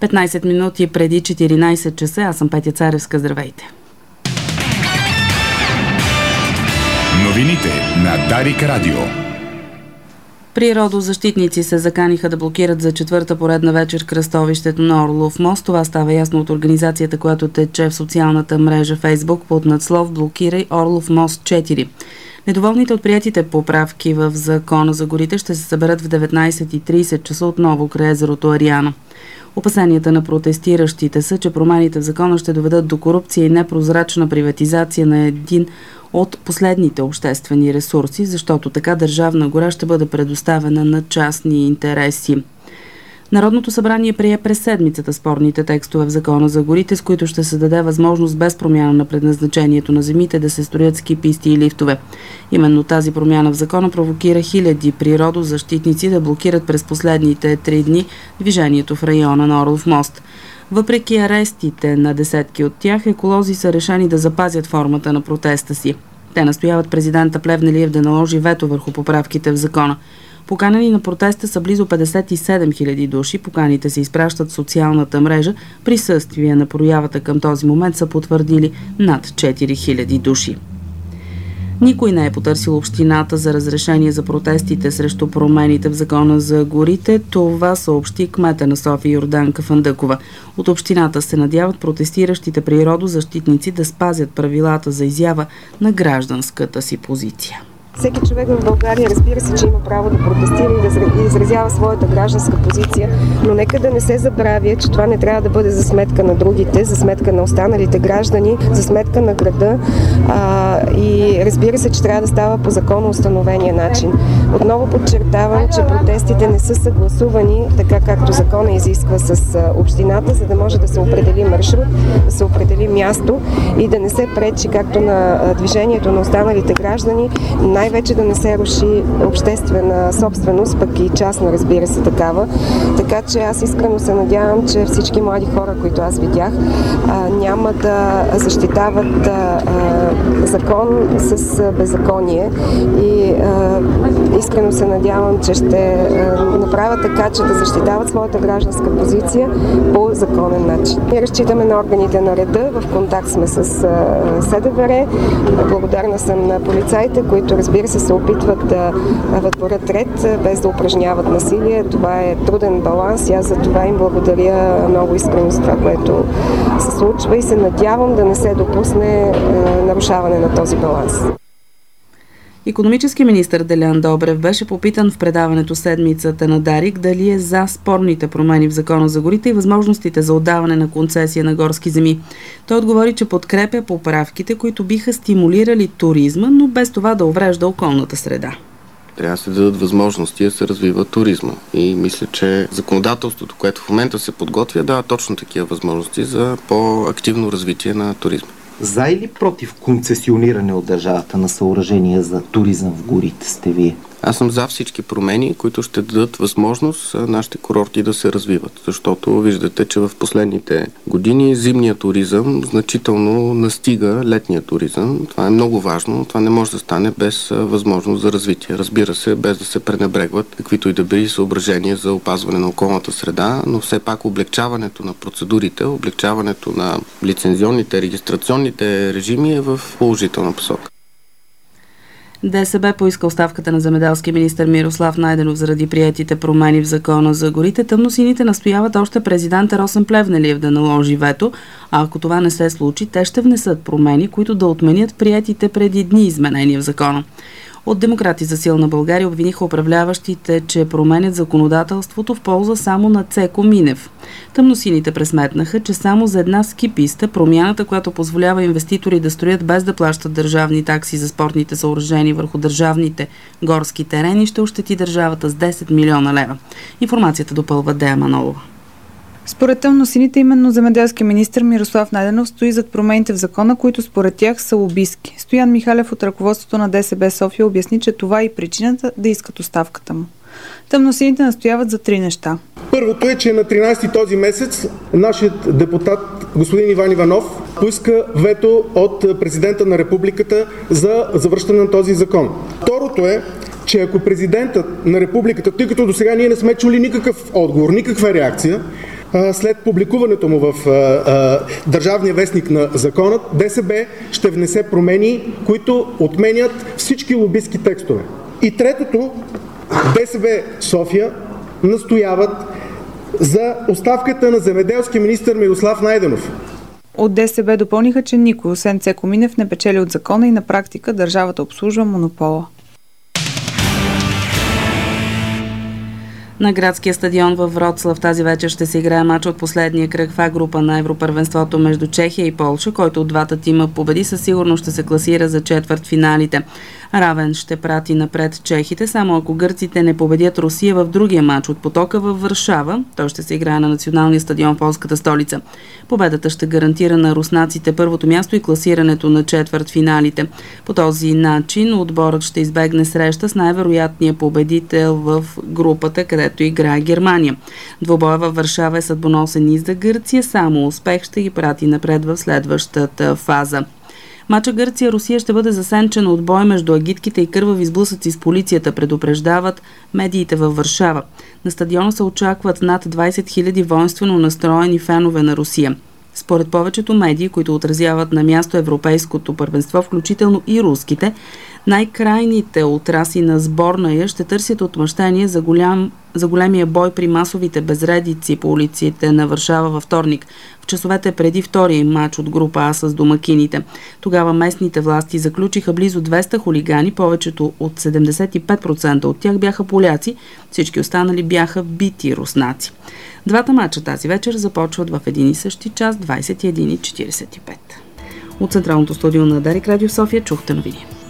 15 минути преди 14 часа. Аз съм Петя Царевска. Здравейте! Новините на Дарик Радио. Природозащитници се заканиха да блокират за четвърта поредна вечер кръстовището на Орлов мост. Това става ясно от организацията, която тече в социалната мрежа Facebook под надслов "Блокирай Орлов мост 4". Недоволните от приетите поправки в Закона за горите ще се съберат в 19:30 часа отново край езерото Ариана. Опасенията на протестиращите са, че промените в закона ще доведат до корупция и непрозрачна приватизация на един от последните обществени ресурси, защото така държавна гора ще бъде предоставена на частни интереси. Народното събрание прие през седмицата спорните текстове в Закона за горите, с които ще се даде възможност без промяна на предназначението на земите да се строят ски писти и лифтове. Именно тази промяна в закона провокира хиляди природозащитници да блокират през последните 3 дни движението в района на Орлов мост. Въпреки арестите на десетки от тях, еколози са решени да запазят формата на протеста си. Те настояват президента Плевнелиев да наложи вето върху поправките в закона. Поканени на протеста са близо 57 000 души. Поканите се изпращат в социалната мрежа. Присъствие на проявата към този момент са потвърдили над 4000 души. Никой не е потърсил общината за разрешение за протестите срещу промените в Закона за горите. Това съобщи кмета на София Йорданка Фандъкова. От общината се надяват протестиращите природозащитници да спазят правилата за изява на гражданската си позиция. Всеки човек в България, разбира се, че има право да протестира и да изразява своята гражданска позиция, но нека да не се забравя, че това не трябва да бъде за сметка на другите, за сметка на останалите граждани, за сметка на града и разбира се, че трябва да става по законно установения начин. Отново подчертавам, че протестите не са съгласувани така както закона изисква с общината, за да може да се определи маршрут, да се определи място и да не се пречи както на движението на останалите граждани, най-вече да не се руши обществена собственост, пък и частна, разбира се, такава. Така че аз искрено се надявам, че всички млади хора, които аз видях, няма да защитават закон с беззаконие и искрено се надявам, че ще направят така, че да защитават своята гражданска позиция по законен начин. Ние разчитаме на органите на реда, в контакт сме с СДВР. Благодарна съм на полицаите, които разбира се опитват да въдворят ред, без да упражняват насилие. Това е труден баланс и аз за това им благодаря много искрено за това, което се случва и се надявам да не се допусне нарушаване на този баланс. Икономически министър Делян Добрев беше попитан в предаването "Седмицата" на Дарик дали е за спорните промени в Закона за горите и възможностите за отдаване на концесия на горски земи. Той отговори, че подкрепя поправките, които биха стимулирали туризма, но без това да уврежда околната среда. Трябва да се дадат възможности да се развива туризма. И мисля, че законодателството, което в момента се подготвя, дава точно такива възможности за по-активно развитие на туризма. За или против концесиониране от държавата на съоръжения за туризъм в горите сте вие? Аз съм за всички промени, които ще дадат възможност нашите курорти да се развиват, защото виждате, че в последните години зимният туризъм значително настига летния туризъм. Това е много важно. Това не може да стане без възможност за развитие. Разбира се, без да се пренебрегват каквито и да били съображения за опазване на околната среда, но все пак облегчаването на процедурите, облегчаването на лицензионните, регистрационните режими е в положителна посока. ДСБ поиска оставката на земеделски министър Мирослав Найденов заради приетите промени в Закона за горите. Тъмносините настояват още президента Росен Плевнелиев да наложи вето, а ако това не се случи, те ще внесат промени, които да отменят приетите преди дни изменения в закона. От Демократи за силна България обвиниха управляващите, че променят законодателството в полза само на Цеко Минев. Тъмносините пресметнаха, че само за една ски писта промяната, която позволява инвеститори да строят без да плащат държавни такси за спортните съоръжения върху държавните горски терени, ще ощети държавата с 10 милиона лева. Информацията допълва Дея Манолова. Според тъмносините, именно земеделски министър Мирослав Найденов стои зад промените в закона, които според тях са лобистки. Стоян Михалев от ръководството на ДСБ София обясни, че това е и причината да искат оставката му. Тъмносините настояват за 3 неща. Първото е, че на 13-ти този месец нашият депутат господин Иван Иванов поиска вето от президента на републиката за завръщане на този закон. Второто е, че ако президентът на републиката, тъй като до сега ние не сме чули никакъв отговор, никаква реакция, след публикуването му в Държавния вестник на законът, ДСБ ще внесе промени, които отменят всички лобистки текстове. И третото, ДСБ София настояват за оставката на земеделския министър Мирослав Найденов. От ДСБ допълниха, че никой, освен Цеко Минев, не печели от закона и на практика държавата обслужва монопола. На градския стадион във Вроцлав тази вечер ще се играе мач от последния кръг в А група на Европървенството между Чехия и Полша, който от двата тима победи със сигурност ще се класира за четвъртфиналите. Равен ще прати напред чехите, само ако гърците не победят Русия в другия мач от потока във Варшава. Той ще се играе на националния стадион в полската столица. Победата ще гарантира на руснаците първото място и класирането на четвъртфиналите. По този начин отборът ще избегне среща с най-вероятния победител в групата, където играе Германия. Двобоя във Варшава е съдбоносен и за Гърция, само успех ще ги прати напред в следващата фаза. Мача Гърция-Русия ще бъде засенчен от бой между агитките и кървави сблъсъци с полицията, предупреждават медиите във Варшава. На стадиона се очакват над 20 000 воинствено настроени фенове на Русия. Според повечето медии, които отразяват на място европейското първенство, включително и руските, най-крайните отраси на сборная ще търсят отмъщение за големия бой при масовите безредици по улиците на Варшава във вторник, в часовете преди втория матч от група А с домакините. Тогава местните власти заключиха близо 200 хулигани, повечето от 75% от тях бяха поляци, всички останали бяха бити руснаци. Двата матча тази вечер започват в един и същи час, 21:45. От Централното студио на Дарик Радио София чухте новини.